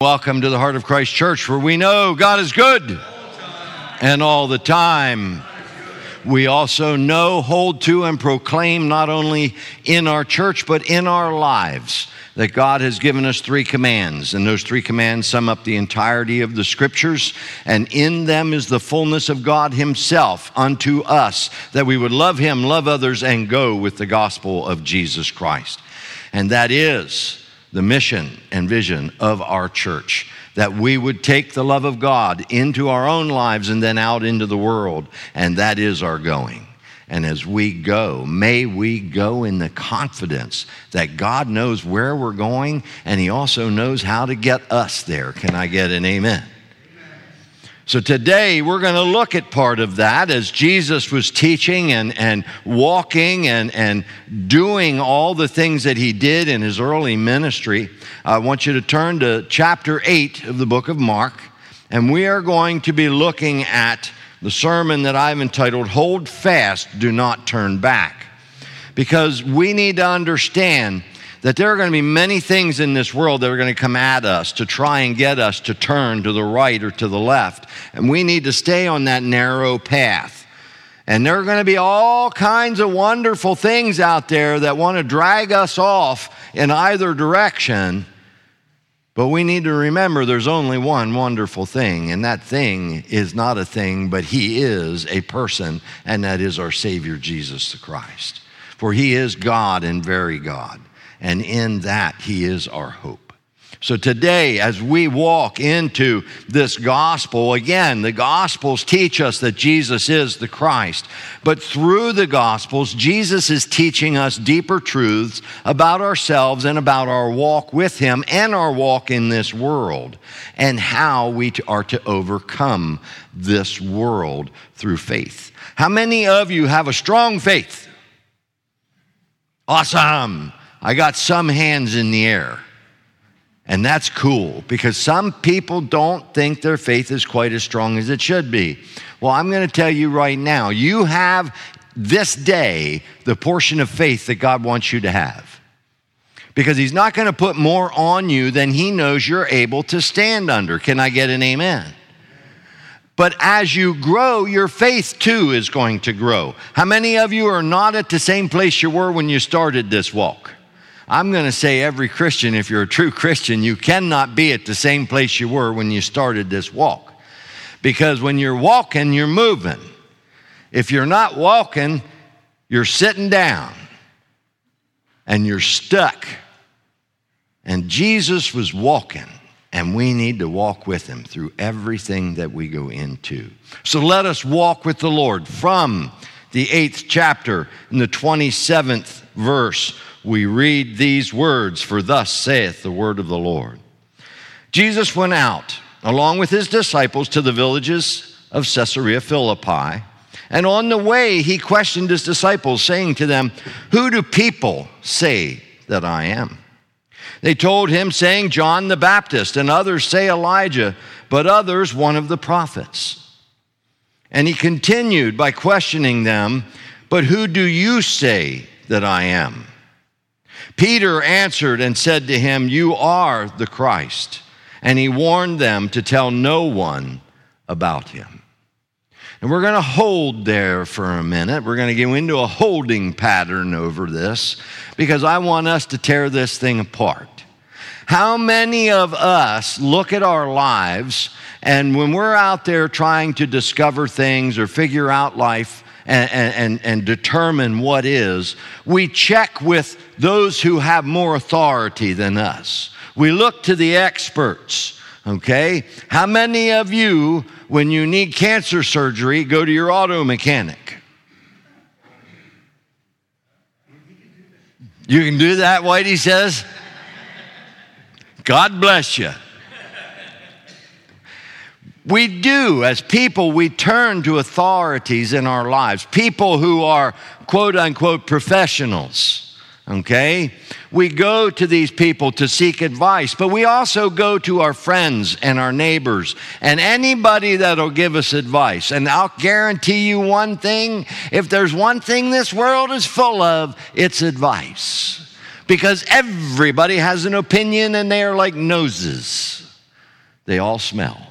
Welcome to the Heart of Christ Church, where we know God is good and all the time. We also know, hold to, and proclaim not only in our church, but in our lives, that God has given us 3 commands. And those 3 commands sum up the entirety of the Scriptures. And in them is the fullness of God Himself unto us, that we would love Him, love others, and go with the gospel of Jesus Christ. And that is the mission and vision of our church, that we would take the love of God into our own lives and then out into the world, and that is our going. And as we go, may we go in the confidence that God knows where we're going, and He also knows how to get us there. Can I get an amen? So today we're going to look at part of that as Jesus was teaching and walking and doing all the things that He did in His early ministry. I want you to turn to chapter 8 of the book of Mark, and we are going to be looking at the sermon that I've entitled, Hold Fast, Do Not Turn Back. Because we need to understand that there are going to be many things in this world that are going to come at us to try and get us to turn to the right or to the left. And we need to stay on that narrow path. And there are going to be all kinds of wonderful things out there that want to drag us off in either direction. But we need to remember there's only one wonderful thing, and that thing is not a thing, but He is a person, and that is our Savior, Jesus the Christ. For He is God and very God. And in that, He is our hope. So today, as we walk into this gospel, again, the Gospels teach us that Jesus is the Christ. But through the Gospels, Jesus is teaching us deeper truths about ourselves and about our walk with Him and our walk in this world, and how we are to overcome this world through faith. How many of you have a strong faith? Awesome. I got some hands in the air. And that's cool, because some people don't think their faith is quite as strong as it should be. Well, I'm going to tell you right now, you have this day the portion of faith that God wants you to have. Because He's not going to put more on you than He knows you're able to stand under. Can I get an amen? But as you grow, your faith too is going to grow. How many of you are not at the same place you were when you started this walk? I'm going to say every Christian, if you're a true Christian, you cannot be at the same place you were when you started this walk. Because when you're walking, you're moving. If you're not walking, you're sitting down and you're stuck. And Jesus was walking, and we need to walk with Him through everything that we go into. So let us walk with the Lord. From the 8th chapter in the 27th verse, we read these words, For thus saith the word of the Lord. Jesus went out, along with His disciples, to the villages of Caesarea Philippi. And on the way, He questioned His disciples, saying to them, Who do people say that I am? They told Him, saying, John the Baptist, and others say Elijah, but others one of the prophets. And He continued by questioning them, But who do you say that I am? Peter answered and said to Him, You are the Christ. And He warned them to tell no one about Him. And we're going to hold there for a minute. We're going to go into a holding pattern over this, because I want us to tear this thing apart. How many of us look at our lives, and when we're out there trying to discover things or figure out life and determine what is, we check with those who have more authority than us. We look to the experts, okay? How many of you, when you need cancer surgery, go to your auto mechanic? You can do that, Whitey says. God bless you. We do, as people, we turn to authorities in our lives, people who are quote-unquote professionals, okay? We go to these people to seek advice, but we also go to our friends and our neighbors and anybody that'll give us advice. And I'll guarantee you one thing, if there's one thing this world is full of, it's advice. Because everybody has an opinion and they are like noses. They all smell.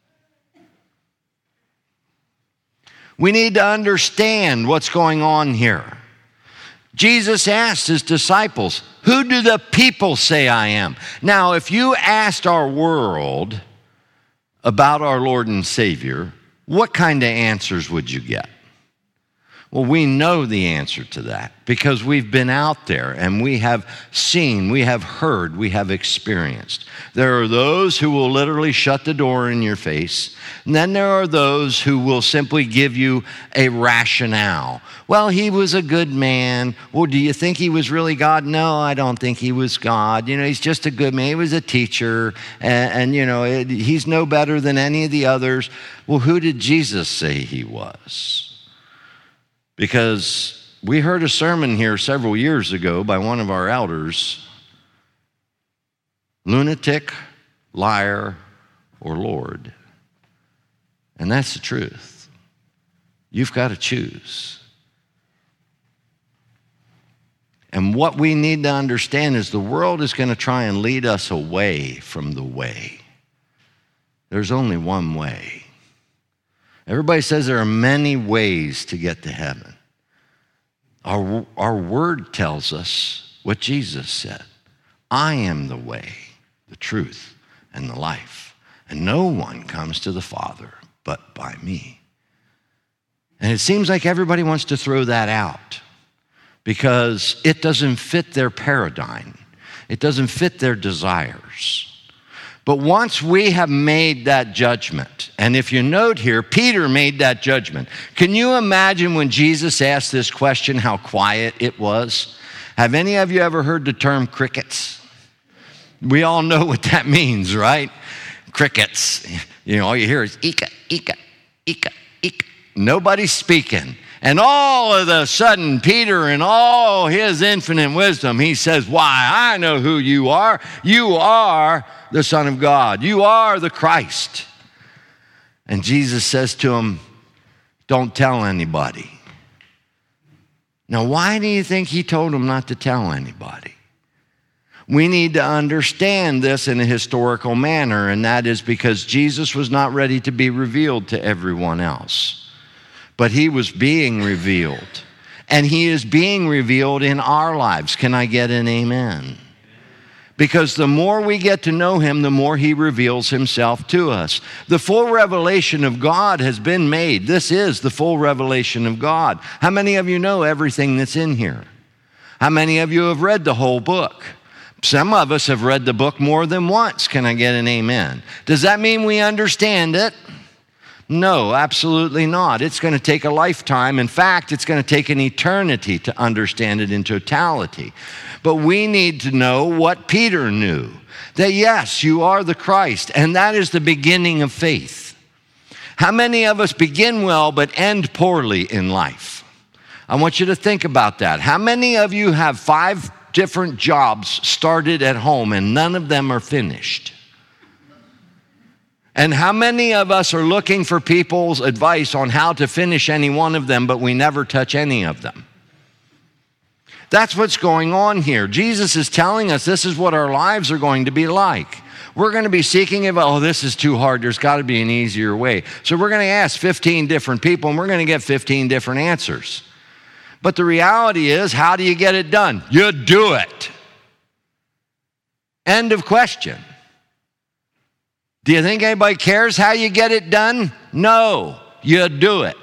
We need to understand what's going on here. Jesus asked his disciples, who do the people say I am? Now, if you asked our world about our Lord and Savior, what kind of answers would you get? Well, we know the answer to that because we've been out there and we have seen, we have heard, we have experienced. There are those who will literally shut the door in your face, and then there are those who will simply give you a rationale. Well, he was a good man. Well, do you think he was really God? No, I don't think he was God. He's just a good man. He was a teacher, and he's no better than any of the others. Well, who did Jesus say he was? Because we heard a sermon here several years ago by one of our elders, lunatic, liar, or Lord. And that's the truth. You've got to choose. And what we need to understand is the world is going to try and lead us away from the way. There's only one way. Everybody says there are many ways to get to heaven. Our word tells us what Jesus said. I am the way, the truth, and the life. And no one comes to the Father but by me. And it seems like everybody wants to throw that out because it doesn't fit their paradigm. It doesn't fit their desires. But once we have made that judgment, and if you note here, Peter made that judgment. Can you imagine when Jesus asked this question, how quiet it was? Have any of you ever heard the term crickets? We all know what that means, right? Crickets. All you hear is ika, ika, ika, ika. Nobody's speaking. And all of a sudden, Peter, in all his infinite wisdom, he says, why, I know who you are. You are the Son of God. You are the Christ. And Jesus says to him, don't tell anybody. Now, why do you think he told him not to tell anybody? We need to understand this in a historical manner, and that is because Jesus was not ready to be revealed to everyone else. But he was being revealed. And he is being revealed in our lives. Can I get an amen? Because the more we get to know him, the more he reveals himself to us. The full revelation of God has been made. This is the full revelation of God. How many of you know everything that's in here? How many of you have read the whole book? Some of us have read the book more than once. Can I get an amen? Does that mean we understand it? No, absolutely not. It's going to take a lifetime. In fact, it's going to take an eternity to understand it in totality. But we need to know what Peter knew, that yes, you are the Christ, and that is the beginning of faith. How many of us begin well but end poorly in life? I want you to think about that. How many of you have 5 different jobs started at home and none of them are finished? And how many of us are looking for people's advice on how to finish any one of them, but we never touch any of them? That's what's going on here. Jesus is telling us this is what our lives are going to be like. We're going to be seeking, this is too hard. There's got to be an easier way. So we're going to ask 15 different people, and we're going to get 15 different answers. But the reality is, how do you get it done? You do it. End of question. Do you think anybody cares how you get it done? No, you do it.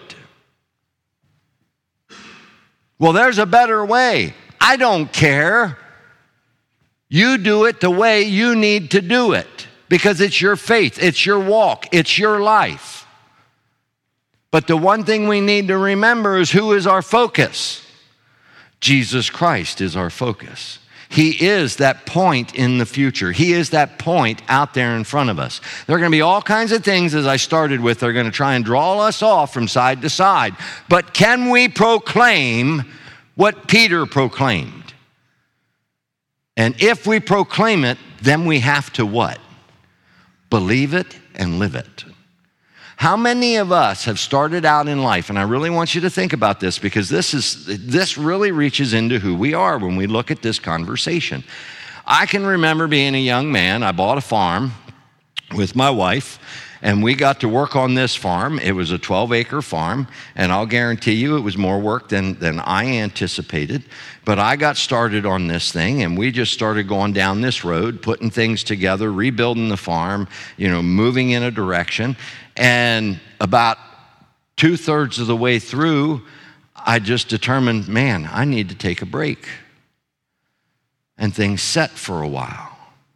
Well, there's a better way. I don't care. You do it the way you need to do it because it's your faith, it's your walk, it's your life. But the one thing we need to remember is who is our focus? Jesus Christ is our focus. He is that point in the future. He is that point out there in front of us. There are going to be all kinds of things, as I started with, that are going to try and draw us off from side to side. But can we proclaim what Peter proclaimed? And if we proclaim it, then we have to what? Believe it and live it. How many of us have started out in life, and I really want you to think about this because this really reaches into who we are when we look at this conversation. I can remember being a young man. I bought a farm with my wife, and we got to work on this farm. It was a 12-acre farm, and I'll guarantee you it was more work than I anticipated. But I got started on this thing, and we just started going down this road, putting things together, rebuilding the farm, moving in a direction. And about 2/3 of the way through, I just determined, man, I need to take a break. And things set for a while.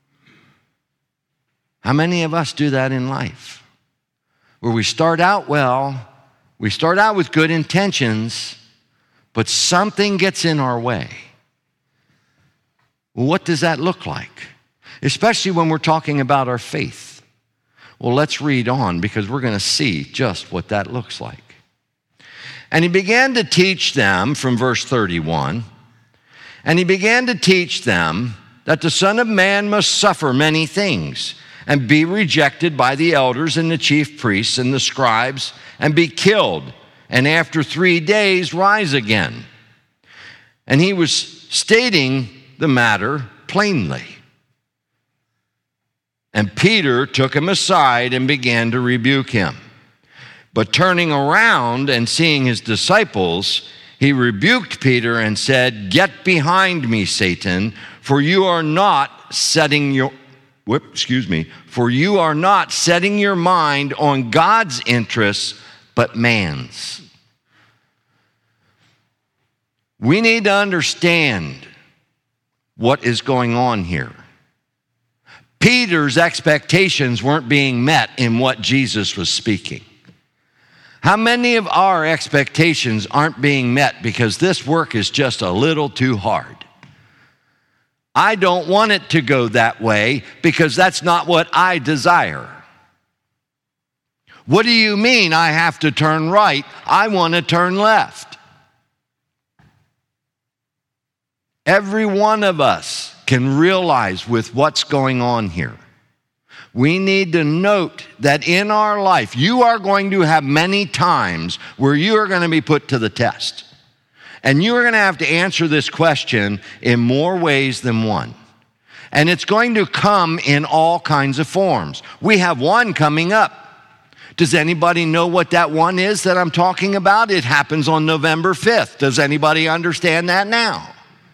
How many of us do that in life? Where we start out well, we start out with good intentions, but something gets in our way. Well, what does that look like? Especially when we're talking about our faith. Well, let's read on because we're going to see just what that looks like. And he began to teach them from verse 31, and he began to teach them that the Son of Man must suffer many things and be rejected by the elders and the chief priests and the scribes and be killed, and after 3 days rise again. And he was stating the matter plainly. And Peter took him aside and began to rebuke him. But turning around and seeing his disciples, he rebuked Peter and said, "Get behind me, Satan, for you are not setting your mind on God's interests, but man's." We need to understand what is going on here. Peter's expectations weren't being met in what Jesus was speaking. How many of our expectations aren't being met because this work is just a little too hard? I don't want it to go that way because that's not what I desire. What do you mean I have to turn right? I want to turn left. Every one of us can realize with what's going on here. We need to note that in our life, you are going to have many times where you are going to be put to the test. And you are going to have to answer this question in more ways than one. And it's going to come in all kinds of forms. We have one coming up. Does anybody know what that one is that I'm talking about? It happens on November 5th. Does anybody understand that now?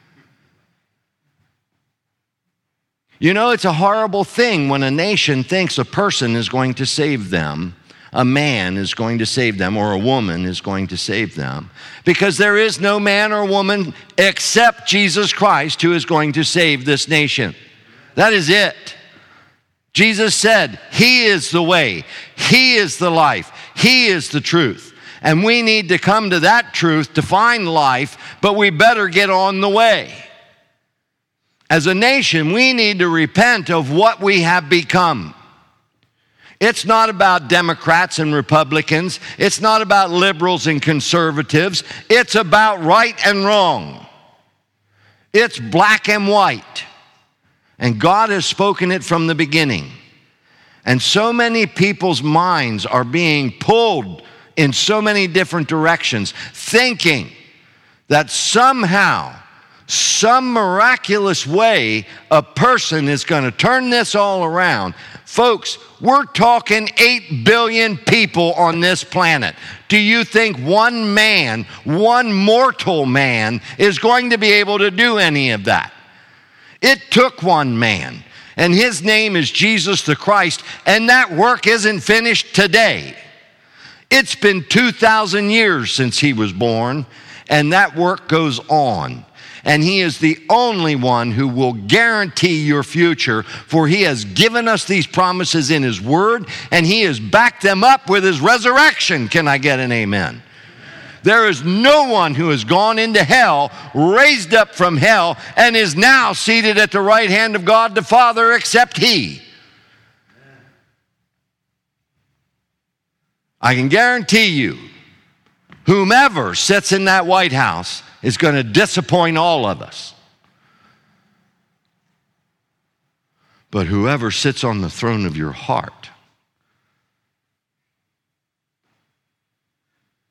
It's a horrible thing when a nation thinks a person is going to save them, a man is going to save them, or a woman is going to save them, because there is no man or woman except Jesus Christ who is going to save this nation. That is it. Jesus said, He is the way, He is the life, He is the truth. And we need to come to that truth to find life, but we better get on the way. As a nation, we need to repent of what we have become. It's not about Democrats and Republicans. It's not about liberals and conservatives. It's about right and wrong. It's black and white. And God has spoken it from the beginning. And so many people's minds are being pulled in so many different directions, thinking that somehow, some miraculous way, a person is going to turn this all around. Folks, we're talking 8 billion people on this planet. Do you think one man, one mortal man, is going to be able to do any of that? It took one man, and his name is Jesus the Christ, and that work isn't finished today. It's been 2,000 years since he was born, and that work goes on. And he is the only one who will guarantee your future, for he has given us these promises in his word, and he has backed them up with his resurrection. Can I get an amen? There is no one who has gone into hell, raised up from hell, and is now seated at the right hand of God the Father except he. I can guarantee you, whomever sits in that White House is going to disappoint all of us. But whoever sits on the throne of your heart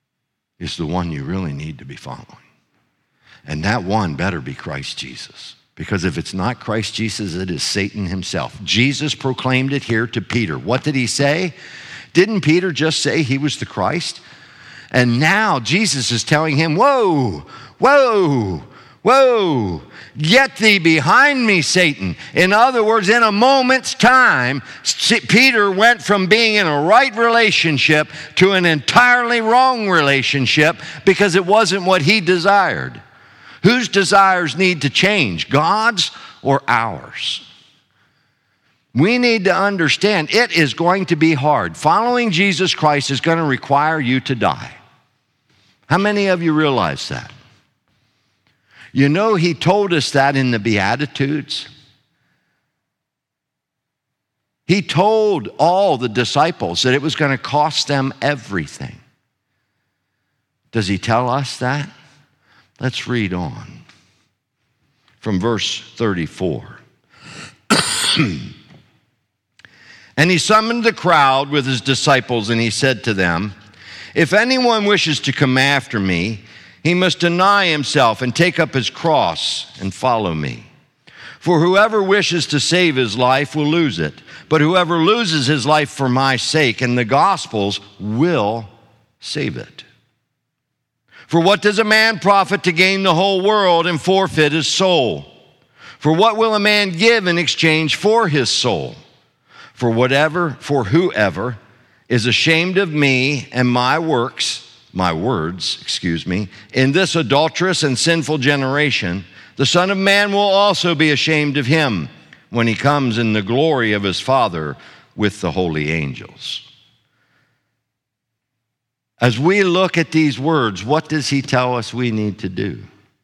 is the one you really need to be following. And that one better be Christ Jesus. Because if it's not Christ Jesus, it is Satan himself. Jesus proclaimed it here to Peter. What did he say? Didn't Peter just say he was the Christ? And now Jesus is telling him, whoa, whoa, whoa, get thee behind me, Satan. In other words, in a moment's time, Peter went from being in a right relationship to an entirely wrong relationship because it wasn't what he desired. Whose desires need to change, God's or ours? We need to understand it is going to be hard. Following Jesus Christ is going to require you to die. How many of you realize that? You know, he told us that in the Beatitudes. He told all the disciples that it was going to cost them everything. Does he tell us that? Let's read on from verse 34. And he summoned the crowd with his disciples, and he said to them, if anyone wishes to come after me, he must deny himself and take up his cross and follow me. For whoever wishes to save his life will lose it, but whoever loses his life for my sake and the gospel's will save it. For what does a man profit to gain the whole world and forfeit his soul? For what will a man give in exchange for his soul? For whoever is ashamed of me and my words, in this adulterous and sinful generation, the Son of Man will also be ashamed of him when he comes in the glory of his Father with the holy angels. As we look at these words, what does he tell us we need to do?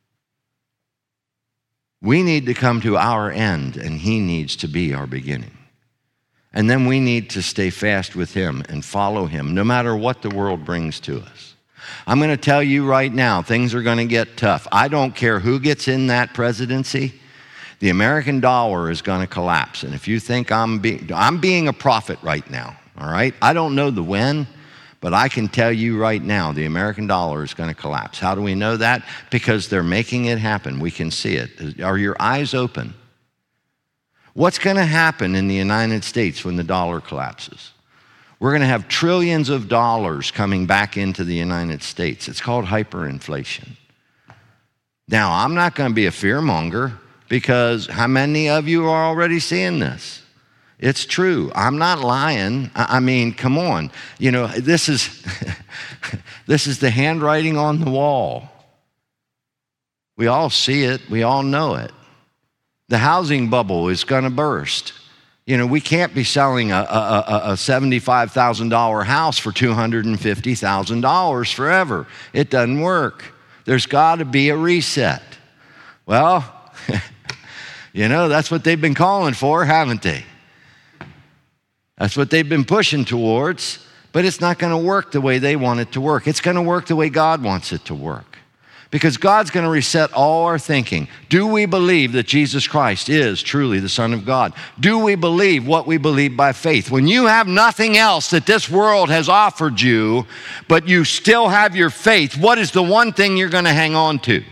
We need to come to our end, and he needs to be our beginning. And then we need to stay fast with him and follow him, no matter what the world brings to us. I'm going to tell you right now, things are going to get tough. I don't care who gets in that presidency. The American dollar is going to collapse. And if you think I'm being a prophet right now, all right? I don't know the when, but I can tell you right now, the American dollar is going to collapse. How do we know that? Because they're making it happen. We can see it. Are your eyes open? What's going to happen in the United States when the dollar collapses? We're going to have trillions of dollars coming back into the United States. It's called hyperinflation. Now, I'm not going to be a fearmonger because how many of you are already seeing this? It's true. I'm not lying. I mean, come on. You know, this is this is the handwriting on the wall. We all see it. We all know it. The housing bubble is going to burst. You know, we can't be selling a $75,000 house for $250,000 forever. It doesn't work. There's got to be a reset. Well, you know, that's what they've been calling for, haven't they? That's what they've been pushing towards, but it's not going to work the way they want it to work. It's going to work the way God wants it to work. Because God's going to reset all our thinking. Do we believe that Jesus Christ is truly the Son of God? Do we believe what we believe by faith? When you have nothing else that this world has offered you, but you still have your faith, what is the one thing you're going to hang on to?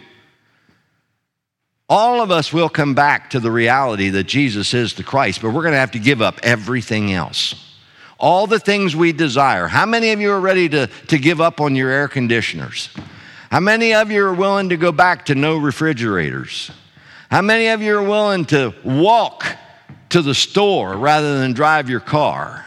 All of us will come back to the reality that Jesus is the Christ, but we're going to have to give up everything else. All the things we desire. How many of you are ready to give up on your air conditioners? How many of you are willing to go back to no refrigerators? How many of you are willing to walk to the store rather than drive your car?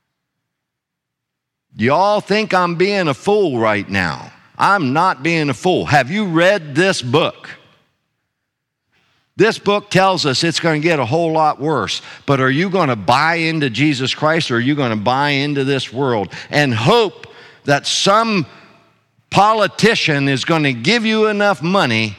Y'all think I'm being a fool right now. I'm not being a fool. Have you read this book? This book tells us it's going to get a whole lot worse. But are you going to buy into Jesus Christ, or are you going to buy into this world and hope that some politician is going to give you enough money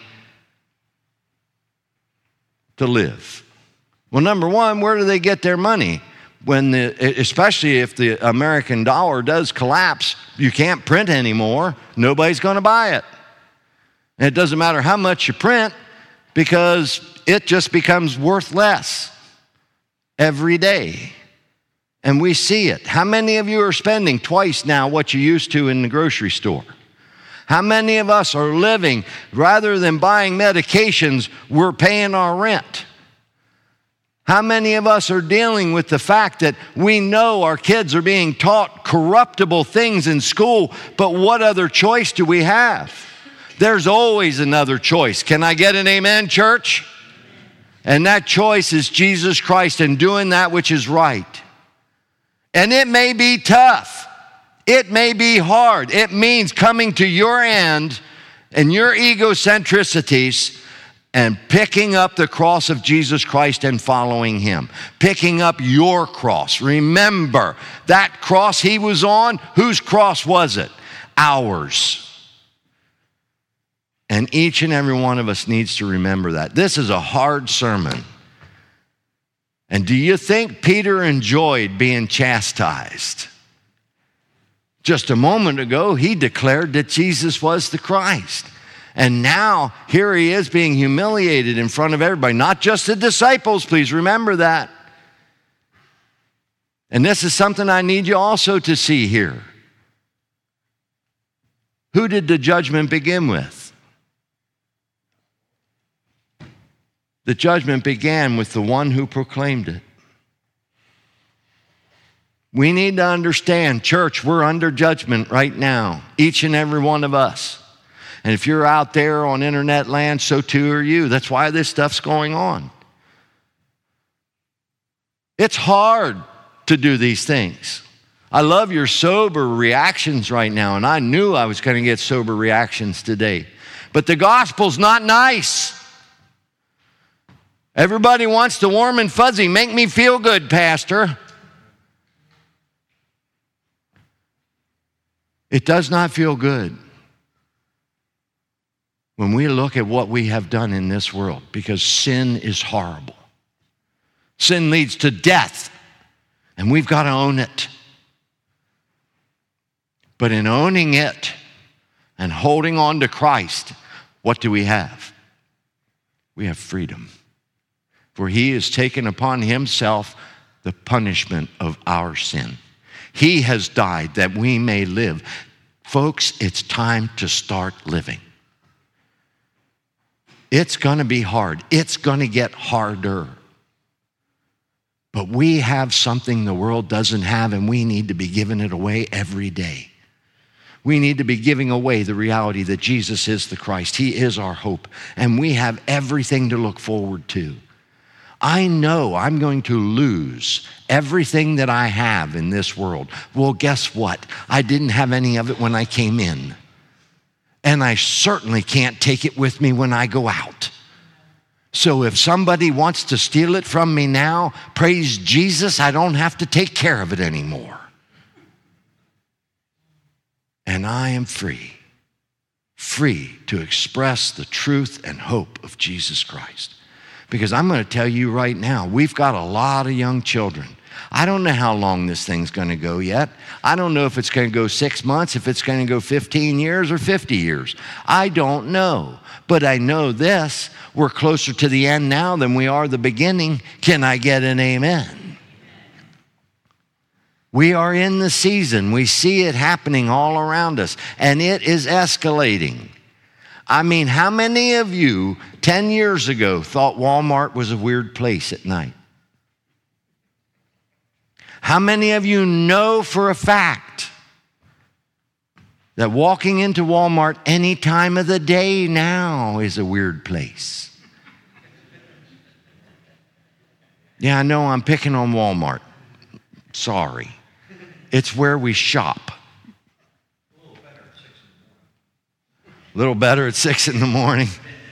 to live? Well, number one, where do they get their money? Especially if the American dollar does collapse, you can't print anymore. Nobody's going to buy it. And it doesn't matter how much you print, because it just becomes worth less every day. And we see it. How many of you are spending twice now what you used to in the grocery store? How many of us are living, rather than buying medications, we're paying our rent? How many of us are dealing with the fact that we know our kids are being taught corruptible things in school, but what other choice do we have? There's always another choice. Can I get an amen, church? And that choice is Jesus Christ and doing that which is right. And it may be tough. It may be hard. It means coming to your end and your egocentricities and picking up the cross of Jesus Christ and following him. Picking up your cross. Remember, that cross he was on, whose cross was it? Ours. And each and every one of us needs to remember that. This is a hard sermon. And do you think Peter enjoyed being chastised? Just a moment ago, he declared that Jesus was the Christ. And now, here he is being humiliated in front of everybody. Not just the disciples, please remember that. And this is something I need you also to see here. Who did the judgment begin with? The judgment began with the one who proclaimed it. We need to understand, church, we're under judgment right now, each and every one of us. And if you're out there on internet land, so too are you. That's why this stuff's going on. It's hard to do these things. I love your sober reactions right now, and I knew I was going to get sober reactions today. But the gospel's not nice. Everybody wants the warm and fuzzy. Make me feel good, Pastor. It does not feel good when we look at what we have done in this world, because sin is horrible. Sin leads to death, and we've got to own it. But in owning it and holding on to Christ, what do we have? We have freedom. For he has taken upon himself the punishment of our sin. He has died that we may live. Folks, it's time to start living. It's going to be hard. It's going to get harder. But we have something the world doesn't have, and we need to be giving it away every day. We need to be giving away the reality that Jesus is the Christ. He is our hope, and we have everything to look forward to. I know I'm going to lose everything that I have in this world. Well, guess what? I didn't have any of it when I came in. And I certainly can't take it with me when I go out. So if somebody wants to steal it from me now, praise Jesus, I don't have to take care of it anymore. And I am free to express the truth and hope of Jesus Christ. Because I'm going to tell you right now, we've got a lot of young children. I don't know how long this thing's going to go yet. I don't know if it's going to go 6 months, if it's going to go 15 years or 50 years. I don't know. But I know this, we're closer to the end now than we are the beginning. Can I get an amen? We are in the season. We see it happening all around us, and it is escalating. I mean, how many of you 10 years ago thought Walmart was a weird place at night? How many of you know for a fact that walking into Walmart any time of the day now is a weird place? Yeah, I know I'm picking on Walmart. Sorry. It's where we shop. A little better at 6 in the morning.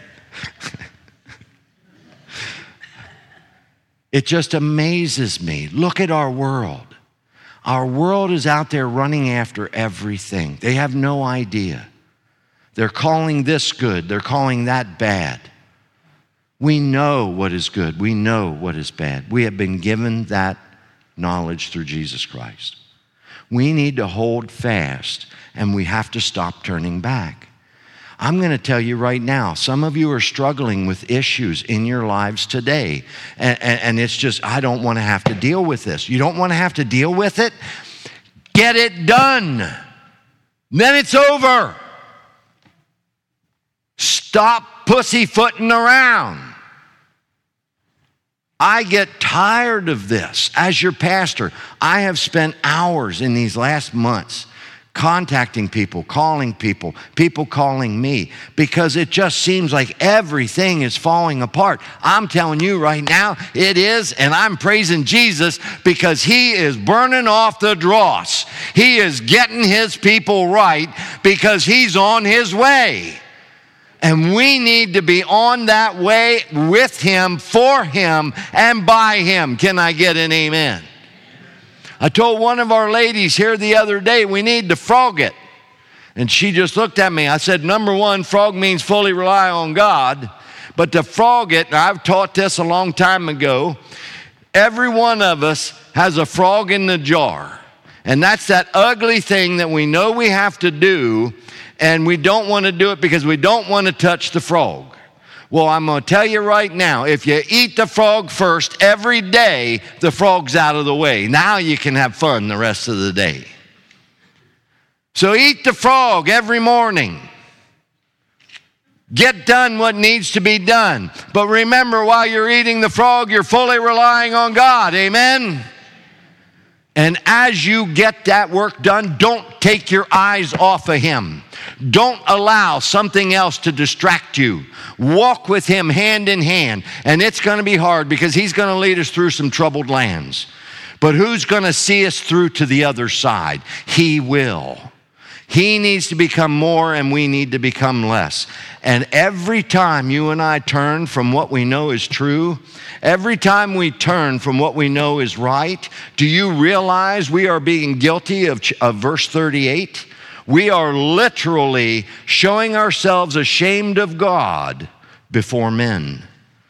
It just amazes me. Look at our world. Our world is out there running after everything. They have no idea. They're calling this good. They're calling that bad. We know what is good. We know what is bad. We have been given that knowledge through Jesus Christ. We need to hold fast, and we have to stop turning back. I'm going to tell you right now, some of you are struggling with issues in your lives today. And it's just, I don't want to have to deal with this. You don't want to have to deal with it? Get it done. Then it's over. stop pussyfooting around. I get tired of this. As your pastor, I have spent hours in these last months contacting people, calling people, people calling me, because it just seems like everything is falling apart. I'm telling you right now, it is, and I'm praising Jesus because he is burning off the dross. He is getting his people right because he's on his way. And we need to be on that way with him, for him, and by him. Can I get an amen? I told one of our ladies here the other day, we need to frog it. And she just looked at me. I said, number one, frog means fully rely on God. But to frog it, and I've taught this a long time ago, every one of us has a frog in the jar. And that's that ugly thing that we know we have to do, and we don't want to do it because we don't want to touch the frog. Well, I'm going to tell you right now, if you eat the frog first every day, the frog's out of the way. Now you can have fun the rest of the day. So eat the frog every morning. Get done what needs to be done. But remember, while you're eating the frog, you're fully relying on God. Amen? And as you get that work done, don't take your eyes off of him. Don't allow something else to distract you. Walk with him hand in hand. And it's going to be hard because he's going to lead us through some troubled lands. But who's going to see us through to the other side? He will. He needs to become more and we need to become less. And every time you and I turn from what we know is true, every time we turn from what we know is right, do you realize we are being guilty of verse 38? We are literally showing ourselves ashamed of God before men.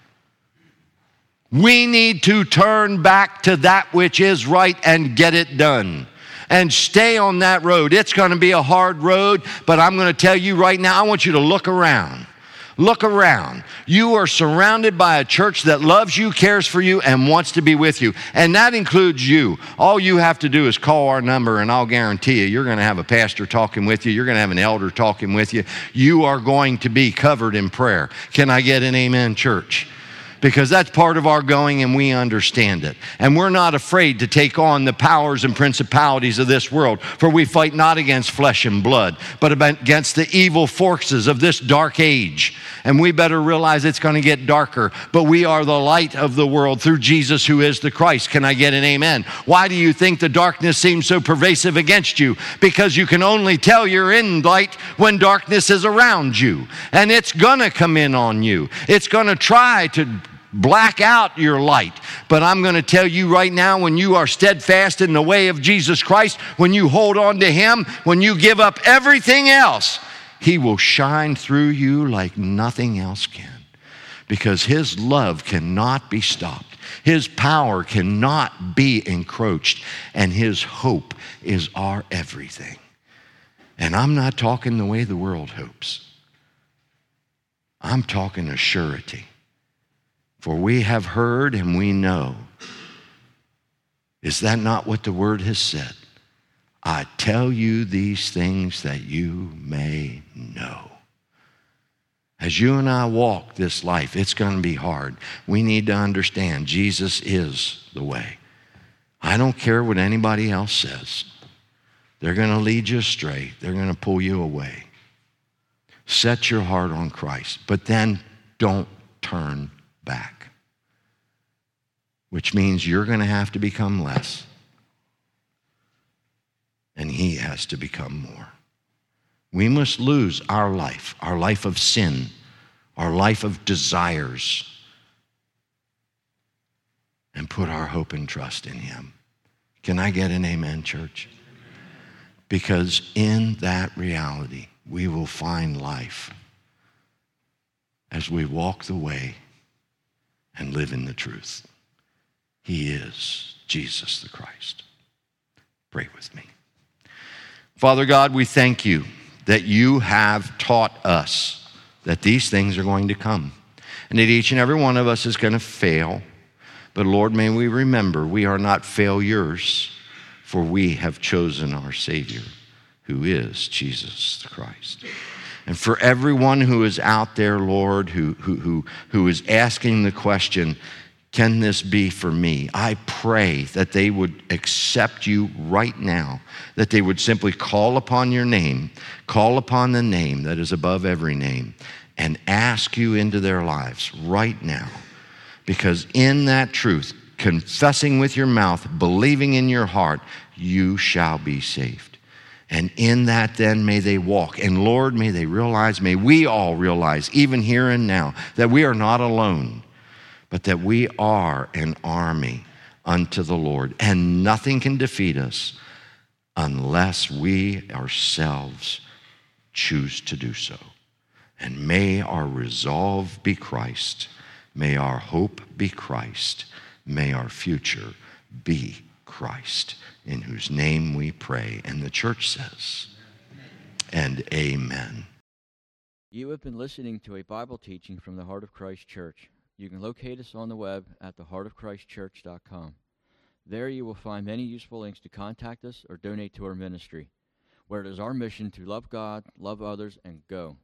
We need to turn back to that which is right and get it done. And stay on that road. It's going to be a hard road, but I'm going to tell you right now, I want you to look around. Look around. You are surrounded by a church that loves you, cares for you, and wants to be with you. And that includes you. All you have to do is call our number, and I'll guarantee you're going to have a pastor talking with you. You're going to have an elder talking with you. You are going to be covered in prayer. Can I get an amen, church? Because that's part of our going and we understand it. And we're not afraid to take on the powers and principalities of this world, for we fight not against flesh and blood, but against the evil forces of this dark age. And we better realize it's going to get darker, but we are the light of the world through Jesus who is the Christ. Can I get an amen? Why do you think the darkness seems so pervasive against you? Because you can only tell you're in light when darkness is around you. And it's going to come in on you. It's going to try to black out your light. But I'm going to tell you right now, when you are steadfast in the way of Jesus Christ, when you hold on to him, when you give up everything else, he will shine through you like nothing else can. Because his love cannot be stopped. His power cannot be encroached. And his hope is our everything. And I'm not talking the way the world hopes. I'm talking a surety. For we have heard and we know. Is that not what the word has said? I tell you these things that you may know. As you and I walk this life, it's going to be hard. We need to understand Jesus is the way. I don't care what anybody else says. They're going to lead you astray. They're going to pull you away. Set your heart on Christ, but then don't turn back. Which means you're going to have to become less. And he has to become more. We must lose our life of sin, our life of desires, and put our hope and trust in him. Can I get an amen, church? Because in that reality, we will find life as we walk the way and live in the truth. He is Jesus the Christ. Pray with me. Father God, we thank you that you have taught us that these things are going to come and that each and every one of us is going to fail. But Lord, may we remember we are not failures, for we have chosen our Savior, who is Jesus the Christ. And for everyone who is out there, Lord, who is asking the question, can this be for me? I pray that they would accept you right now, that they would simply call upon your name, call upon the name that is above every name, and ask you into their lives right now. Because in that truth, confessing with your mouth, believing in your heart, you shall be saved. And in that then may they walk. And Lord, may they realize, may we all realize, even here and now, that we are not alone, but that we are an army unto the Lord. And nothing can defeat us unless we ourselves choose to do so. And may our resolve be Christ. May our hope be Christ. May our future be Christ, in whose name we pray. And the church says, and amen. You have been listening to a Bible teaching from the Heart of Christ Church. You can locate us on the web at theheartofchristchurch.com. There you will find many useful links to contact us or donate to our ministry, where it is our mission to love God, love others, and go.